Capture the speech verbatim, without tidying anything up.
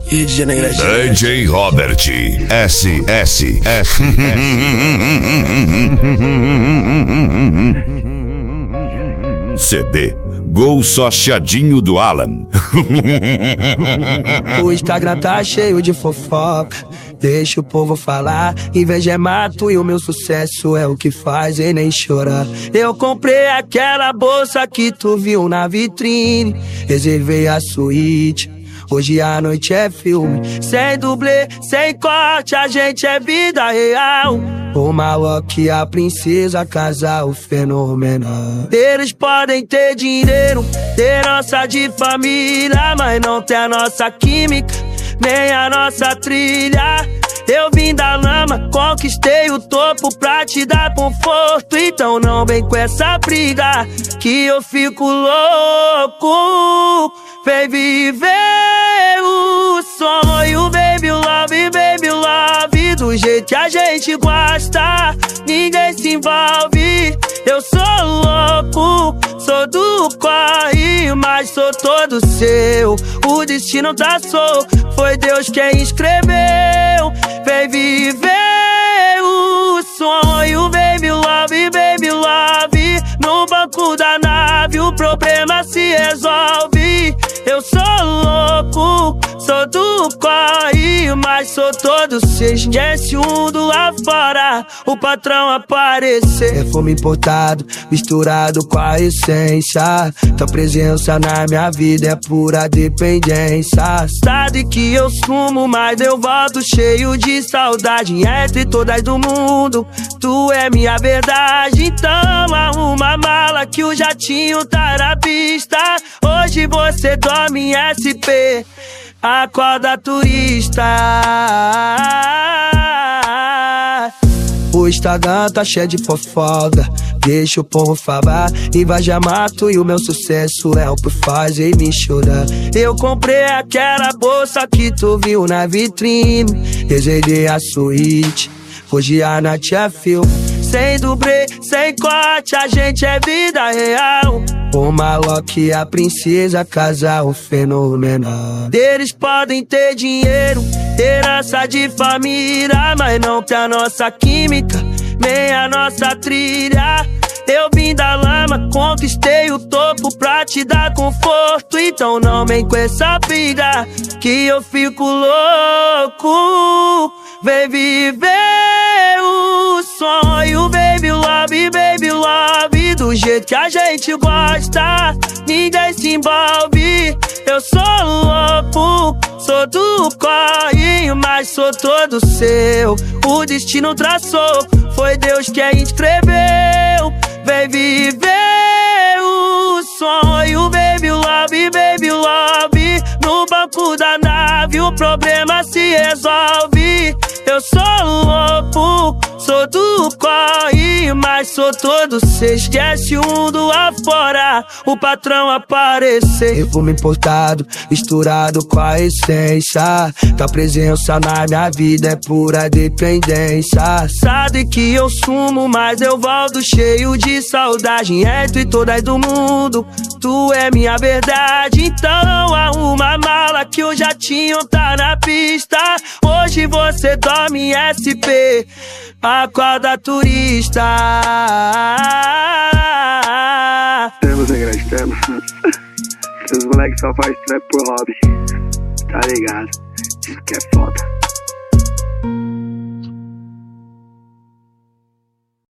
E D J Negrete. D J Robert S S S C D Gol Só Chiadinho do Alan. O Instagram tá cheio de fofoca, deixa o povo falar. Inveja é mato e o meu sucesso é o que faz e nem chorar. Eu comprei aquela bolsa que tu viu na vitrine, reservei a suíte, hoje a noite é filme. Sem dublê, sem corte, a gente é vida real. O Maloc e a princesa, casal fenomenal. Eles podem ter dinheiro, ter herança de família, mas não tem a nossa química, nem a nossa trilha. Eu vim da lama, conquistei o topo pra te dar conforto. Então não vem com essa briga, que eu fico louco. Vem viver o sonho, baby love, baby love. Do jeito que a gente gosta, ninguém se envolve. Eu sou louco, sou do corre, mas sou todo seu. O destino traçou, foi Deus quem escreveu. Vem viver o sonho, baby love, baby love. No banco da nave o problema se resolve. Eu sou louco, sou do corre, mas sou todo seu. Esquece um do lá fora, o patrão aparecer. Perfume importado, misturado com a essência. Tua presença na minha vida é pura dependência. Sabe que eu sumo, mas eu volto cheio de saudade. Entre todas do mundo, tu é minha verdade. Então arruma a mala que o jatinho tá na pista. Hoje você dorme em S P, acorda turista. O Instagram tá cheio de fofoca, deixa o povo falar. Inveja mato e o meu sucesso é o que faz e me chorar. Eu comprei aquela bolsa que tu viu na vitrine, reservei a suíte, hoje a noite é filme. Sem dublê, sem corte, a gente é vida real. O Maloc e a princesa, casal fenomenal. Eles podem ter dinheiro, herança de família, mas não tem a nossa química, nem a nossa trilha. Eu vim da lama, conquistei o topo pra te dar conforto. Então não vem com essa briga, que eu fico louco. Vem viver o sonho, baby love, baby love. Do jeito que a gente gosta, ninguém se envolve. Eu sou louco, sou do corre, mas sou todo seu. O destino traçou, foi Deus quem escreveu. Vem viver o sonho, baby love, baby love. No banco da nave o problema se resolve. Eu sou louco, sou do corre, mas sou todo seu. Esquece um do lá fora, o patrão aparecer. Perfume importado, misturado com a essência. Tua presença na minha vida é pura dependência. Sabe que eu sumo, mas eu volto cheio de saudade. Entre todas do mundo, tu é minha verdade. Então arruma a mala que o jatinho tá na pista. Hoje você dorme em S P, acorda turista. Temos, Negrete, temos. Os moleques só faz trap por hobby, tá ligado? Isso que é foda.